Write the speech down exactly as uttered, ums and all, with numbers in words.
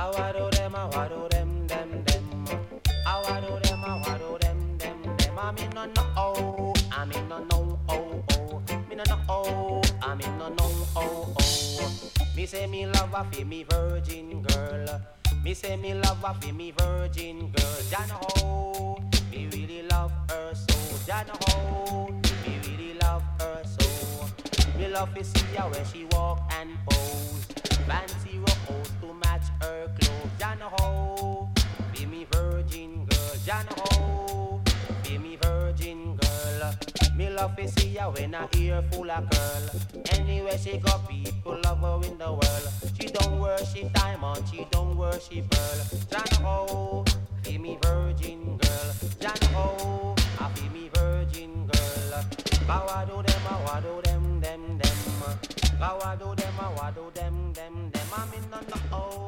I wado them, I wado them, them, them. I wado them, I wado them, them, them. I mean no no oh, I mean no no oh oh. Me no no oh, I mean no no oh oh. Me say me love a fi me virgin girl. Me say me love a fi me virgin girl. Jana ho, me really love her so. Jana ho, me really love her so. Me love to see her when she walk and pose. Fancy rock to match her clothes. Jana ho, be me virgin girl. Jana ho, be me virgin girl. Me love to see her when her ear full of curl. Anywhere she go, people love her in the world. She don't worship diamond, she don't worship pearl. Jana ho, be me virgin girl. Jana ho, I be me virgin girl. Bawado them, I wado them, them, them. Bawado them, I wado them, them, them. I'm in on the oh.